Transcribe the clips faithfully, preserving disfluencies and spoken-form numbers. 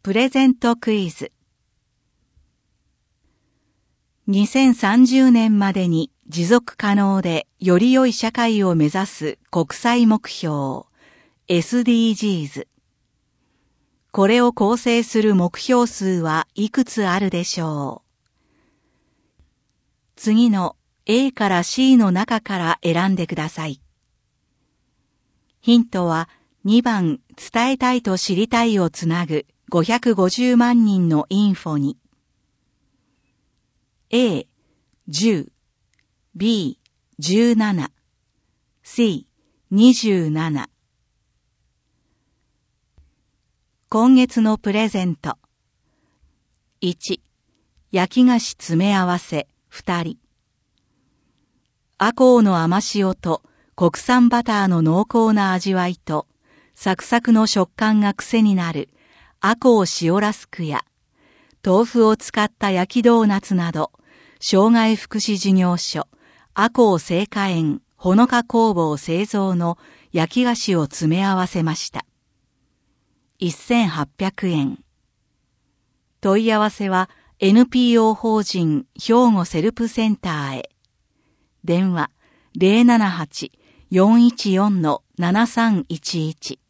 プレゼントクイズ。にせんさんじゅうねんまでに持続可能でより良い社会を目指す国際目標 エスディージーズ。これを構成する目標数はいくつあるでしょう。次の A から シー の中から選んでください。ヒントはにばん伝えたいと知りたいをつなぐごひゃくごじゅうまんにんのインフォに A、じゅう、B、じゅうなな、C、にじゅうなな。今月のプレゼント。いち、焼き菓子詰め合わせふたり。赤穂の甘塩と国産バターの濃厚な味わいとサクサクの食感が癖になる赤穂塩ラスクや豆腐を使った焼きドーナツなど障害福祉事業所赤穂製菓園ほのか工房製造の焼き菓子を詰め合わせました。せんはっぴゃくえん。問い合わせは エヌピーオー 法人兵庫セルプセンターへ。電話 ゼロななはち よんいちよん ななさんいちいち。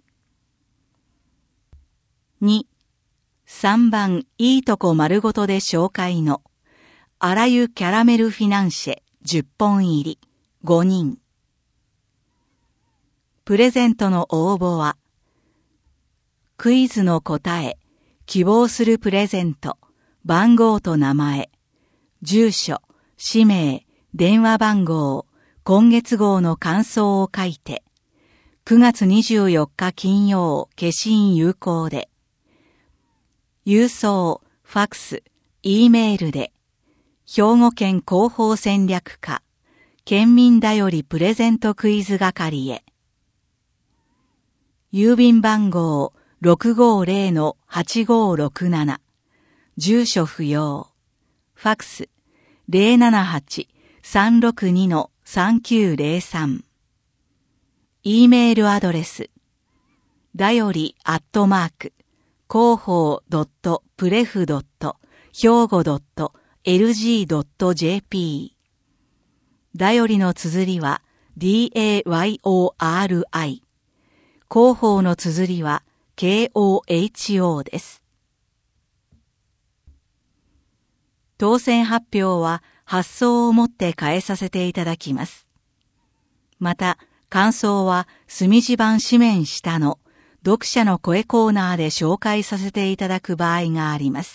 に、さんばんいいとこ丸ごとで紹介のあらゆキャラメルフィナンシェじゅっぽん入りごにん。プレゼントの応募はクイズの答え、希望するプレゼント、番号と名前、住所、氏名、電話番号、今月号の感想を書いて、くがつにじゅうよっか金曜、消印有効で、郵送、ファクス、Eメールで、兵庫県広報戦略課、県民だよりプレゼントクイズ係へ。郵便番号 ろくごゼロ はちごろくなな、住所不要、ファクス ゼロななはち さんろくに さんきゅうゼロさん、Eメールアドレス、だよりアットマーク、広報 .プレフ. 兵庫 .lg.jp。だよりの綴りは ディーエーワイオーアールアイ。広報の綴りは ケーオーエイチオー です。当選発表は発送をもって変えさせていただきます。また、感想は墨字版紙面下の読者の声コーナーで紹介させていただく場合があります。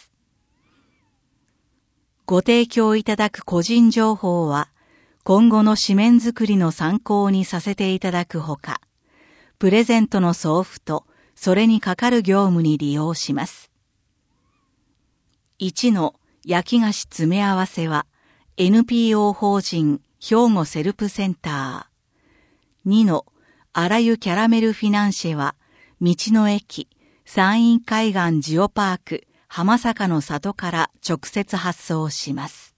ご提供いただく個人情報は今後の紙面作りの参考にさせていただくほか、プレゼントの送付とそれにかかる業務に利用します。いちの焼き菓子詰め合わせは エヌピーオー 法人兵庫セルプセンター。にのあらゆキャラメルフィナンシェは道の駅山陰海岸ジオパーク浜坂の里から直接発送します。